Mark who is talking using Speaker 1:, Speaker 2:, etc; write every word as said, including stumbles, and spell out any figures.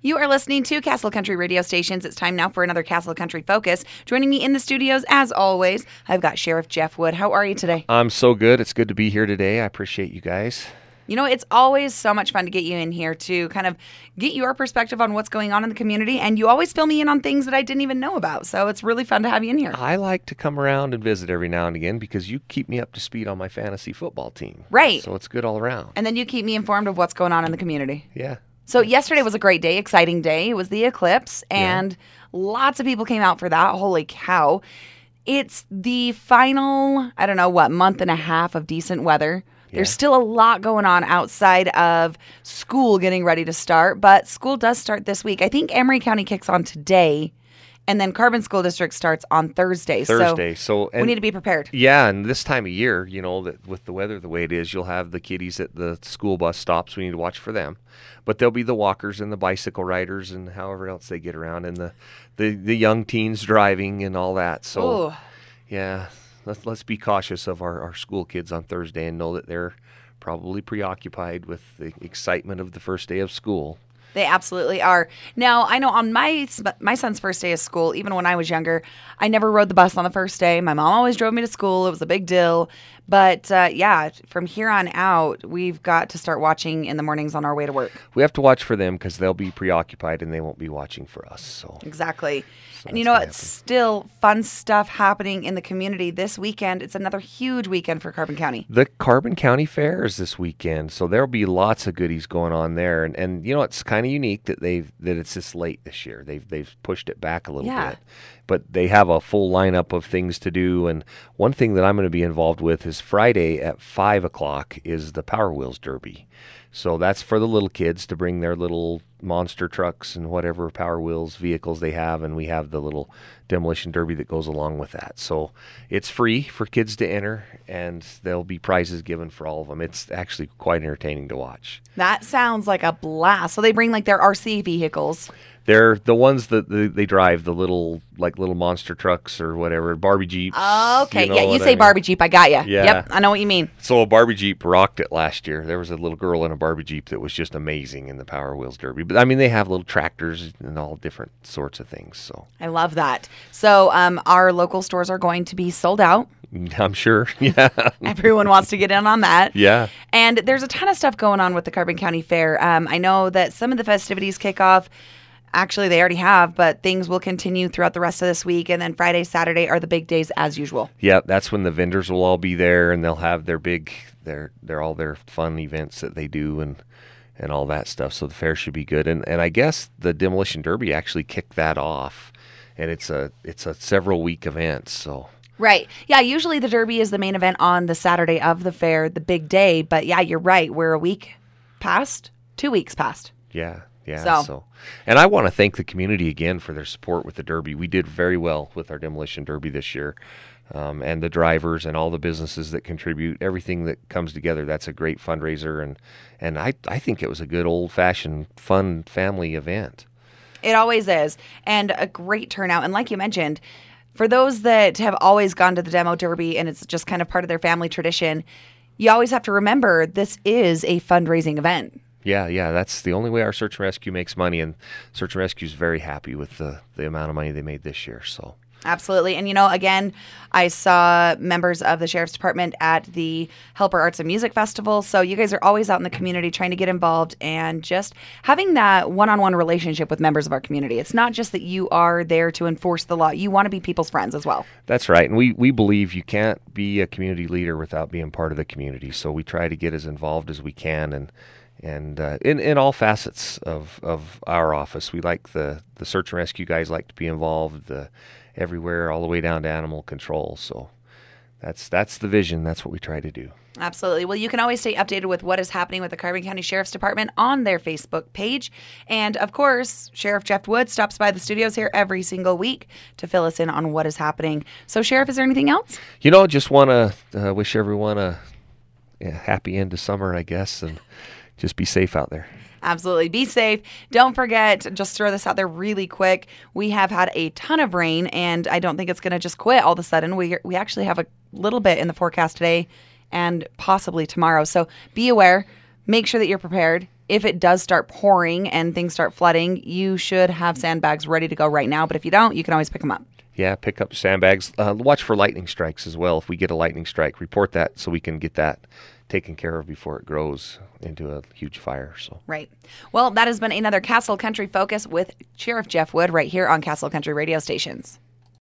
Speaker 1: You are listening to Castle Country Radio Stations. It's time now for another Castle Country Focus. Joining me in the studios, as always, I've got Sheriff Jeff Wood. How are you today?
Speaker 2: I'm so good. It's good to be here today. I appreciate you guys.
Speaker 1: You know, it's always so much fun to get you in here to kind of get your perspective on what's going on in the community, and you always fill me in on things that I didn't even know about, so it's really fun to have you in here.
Speaker 2: I like to come around and visit every now and again because you keep me up to speed on my fantasy football team.
Speaker 1: Right.
Speaker 2: So it's good all around.
Speaker 1: And then you keep me informed of what's going on in the community.
Speaker 2: Yeah.
Speaker 1: So yesterday was a great day, exciting day. It was the eclipse, and yeah. lots of people came out for that. Holy cow. It's the final, I don't know, what, month and a half of decent weather. Yeah. There's still a lot going on outside of school getting ready to start, but school does start this week. I think Emery County kicks on today, and then Carbon School District starts on Thursday.
Speaker 2: Thursday.
Speaker 1: So,
Speaker 2: so
Speaker 1: we need to be prepared.
Speaker 2: Yeah, and this time of year, you know, that with the weather the way it is, you'll have the kiddies at the school bus stops. We need to watch for them. But there'll be the walkers and the bicycle riders and however else they get around, and the, the, the young teens driving and all that. So,
Speaker 1: Ooh.
Speaker 2: yeah, let's, let's be cautious of our, our school kids on Thursday and know that they're probably preoccupied with the excitement of the first day of school.
Speaker 1: They absolutely are. Now, I know on my my son's first day of school, even when I was younger, I never rode the bus on the first day. My mom always drove me to school. It was a big deal. But, uh, yeah, from here on out, we've got to start watching in the mornings on our way to work.
Speaker 2: We have to watch for them because they'll be preoccupied and they won't be watching for us. So
Speaker 1: Exactly.
Speaker 2: So
Speaker 1: and you know, it's still fun stuff happening in the community this weekend. It's another huge weekend for Carbon County.
Speaker 2: The Carbon County Fair is this weekend, so there'll be lots of goodies going on there. And, and you know, it's kind of unique that they've that it's this late this year. They've they've pushed it back a little
Speaker 1: Yeah.
Speaker 2: bit, but they have a full lineup of things to do. And one thing that I'm going to be involved with is Friday at five o'clock is the Power Wheels Derby. So that's for the little kids to bring their little monster trucks and whatever Power Wheels vehicles they have, and we have the little demolition derby that goes along with that. So it's free for kids to enter, and there'll be prizes given for all of them. It's actually quite entertaining to watch.
Speaker 1: That sounds like a blast. So they bring like their R C vehicles.
Speaker 2: They're the ones that they, they drive, the little like little monster trucks or whatever, Barbie Jeeps.
Speaker 1: Okay,
Speaker 2: you know
Speaker 1: yeah, you
Speaker 2: what
Speaker 1: say
Speaker 2: I mean?
Speaker 1: Barbie Jeep, I got you.
Speaker 2: Yeah.
Speaker 1: Yep, I know what you mean.
Speaker 2: So a Barbie Jeep rocked it last year. There was a little girl in a Barbie Jeep that was just amazing in the Power Wheels Derby. But I mean, they have little tractors and all different sorts of things. So
Speaker 1: I love that. So um, our local stores are going to be sold out.
Speaker 2: I'm sure. Yeah.
Speaker 1: Everyone wants to get in on that.
Speaker 2: Yeah.
Speaker 1: And there's a ton of stuff going on with the Carbon County Fair. Um, I know that some of the festivities kick off. Actually, they already have, but things will continue throughout the rest of this week. And then Friday, Saturday are the big days as usual.
Speaker 2: Yeah, that's when the vendors will all be there, and they'll have their big, their, their all their fun events that they do and and all that stuff. So the fair should be good. And and I guess the Demolition Derby actually kicked that off, and it's a it's a several week event. So.
Speaker 1: Right. Yeah, usually the Derby is the main event on the Saturday of the fair, the big day. But yeah, you're right. We're a week past, two weeks past.
Speaker 2: Yeah. Yeah.
Speaker 1: So.
Speaker 2: so, and I want to thank the community again for their support with the Derby. We did very well with our Demolition Derby this year, um, and the drivers and all the businesses that contribute, everything that comes together. That's a great fundraiser, and and I I think it was a good old fashioned fun family event.
Speaker 1: It always is, and a great turnout. And like you mentioned, for those that have always gone to the Demo Derby and it's just kind of part of their family tradition, you always have to remember this is a fundraising event.
Speaker 2: Yeah, yeah, that's the only way our Search and Rescue makes money, and Search and Rescue is very happy with the, the amount of money they made this year. So
Speaker 1: absolutely. And, you know, again, I saw members of the Sheriff's Department at the Helper Arts and Music Festival. So you guys are always out in the community trying to get involved and just having that one-on-one relationship with members of our community. It's not just that you are there to enforce the law. You want to be people's friends as well.
Speaker 2: That's right. And we, we believe you can't be a community leader without being part of the community. So we try to get as involved as we can, and And uh, in, in all facets of, of our office, we like the, the search and rescue guys like to be involved the, everywhere, all the way down to animal control. So that's that's the vision. That's what we try to do.
Speaker 1: Absolutely. Well, you can always stay updated with what is happening with the Carbon County Sheriff's Department on their Facebook page. And, of course, Sheriff Jeff Wood stops by the studios here every single week to fill us in on what is happening. So, Sheriff, is there anything else?
Speaker 2: You know, just want to uh, wish everyone a, a happy end to summer, I guess, and just be safe out there.
Speaker 1: Absolutely. Be safe. Don't forget, just throw this out there really quick. We have had a ton of rain, and I don't think it's going to just quit all of a sudden. We we actually have a little bit in the forecast today and possibly tomorrow. So be aware. Make sure that you're prepared. if it does start pouring and things start flooding, you should have sandbags ready to go right now. But if you don't, you can always pick them up.
Speaker 2: Yeah, pick up sandbags. Uh, watch for lightning strikes as well. If we get a lightning strike, report that so we can get that taken care of before it grows into a huge fire. So
Speaker 1: Right. Well, that has been another Castle Country Focus with Sheriff Jeff Wood right here on Castle Country Radio Stations.